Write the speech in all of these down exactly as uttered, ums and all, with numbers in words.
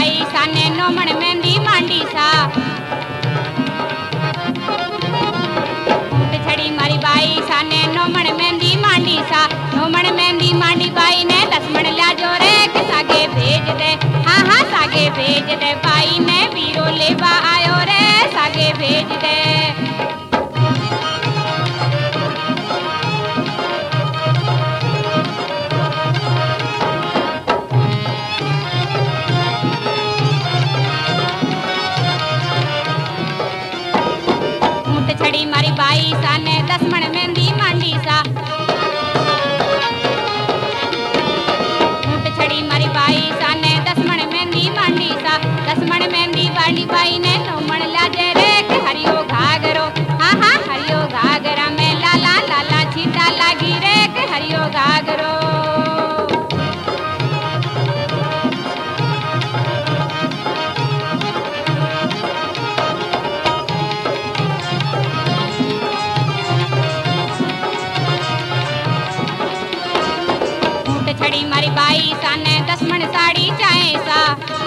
By साने नोमण मेहंदी मांडी सा। ऊंट छड़ी मारी बाई साने नोमण मेहंदी मांडी सा। नोमण मेहंदी मांडी बाई ने दसमण ल्या जोरे के सागे भेज दे। हाँ हाँ सागे भेज दे बाई ने वीरो लेवा आयो रे सागे भेज दे। छड़ी मारी बाई साने दसमण मेहंदी मांडी सा। ऊंट छड़ी मारी बाई साने दसमण मेहंदी मांडी सा। दसमण मेहंदी मांडी बाई ने नोमण लाजे रे के हरियो घाघरो। हाँ हाँ हरियो घाघरा में लाला लाला छीटा लागी रे के हरियो घाघरो। छड़ी मारी बाई साने दसमण साड़ी चाहे सा।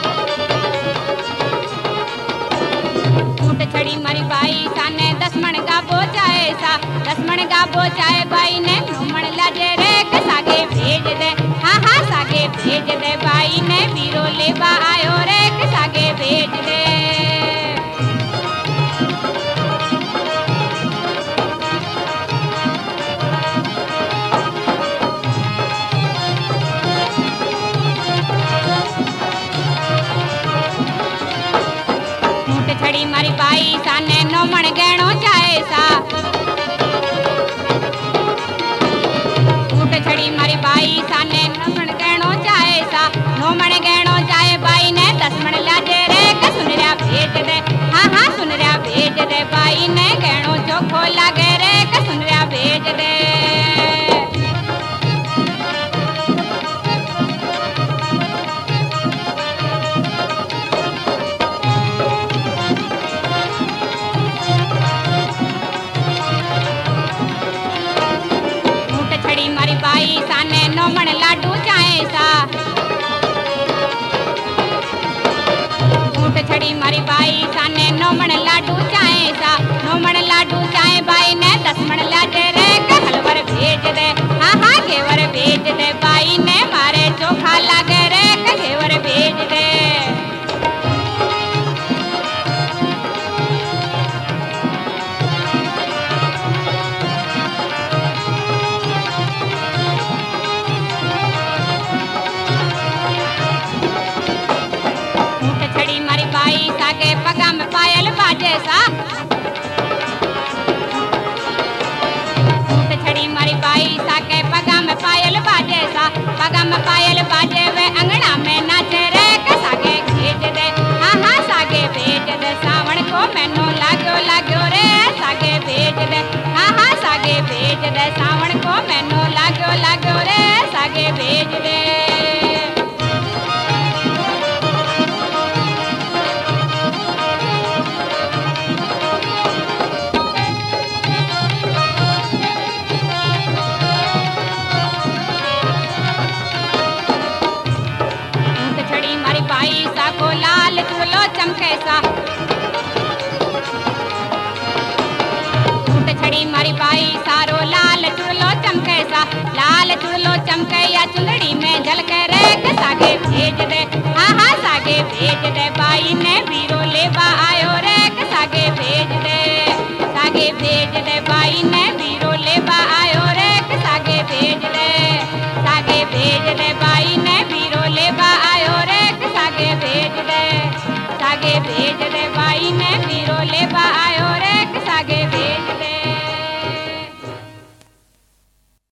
ऊंट छड़ी मारी बाई साने दसमण गाबो चाहे सा। दसमण गाबो चाहे बाई ने नोमण लाजे रे के सागे भेज दे। हाँ हाँ सागे भेज दे बाई ने वीरो लेवा आयो रे के सागे भेज दे। छड़ी मारी बाई साने नोमण गहणो चाहे सा। ऊंट छड़ी मारी बाई साने नोमण गहणो चाहे सा। नोमण गहणो चाहे बाई ने दसमण लाजे रे के सुनरिया भेज दे। हाँ हाँ सुनरिया भेज दे बाई ने गहणो चोखो लागे रे के सुनरिया भेज दे। बाई साने नोमण लाडू चाहे सा। ऊंट छड़ी मारी बाई साने नोमण लाडू चाहे सा। नोमण लाडू चाहे बाई ने दसमण लाजे रे के हलवर भेज दे। हाँ हाँ घेवर भेज दे बाई ने मारे चोखा लागे रे के घेवर भेज दे। सागे पगा में पायल बाजे सा। ऊंट छड़ी मारी बाई सागे पगा में पायल बाजे सा। पगा में पायल बाजे वे अंगना में नाचे रे के सागे भेज दे। हाँ हाँ सागे भेज दे सावण को मैनो लागो लागो रे सागे भेज दे। हाँ हाँ सागे भेज दे सावण को मैनो लागो लागो रे सागे भेज दे। बाई सा को लाल चुड़लो चमके सा। ऊंट छड़ी मारी बाई सारो लाल चुड़लो चमके सा। लाल चुड़लो चमके या चुंदड़ी में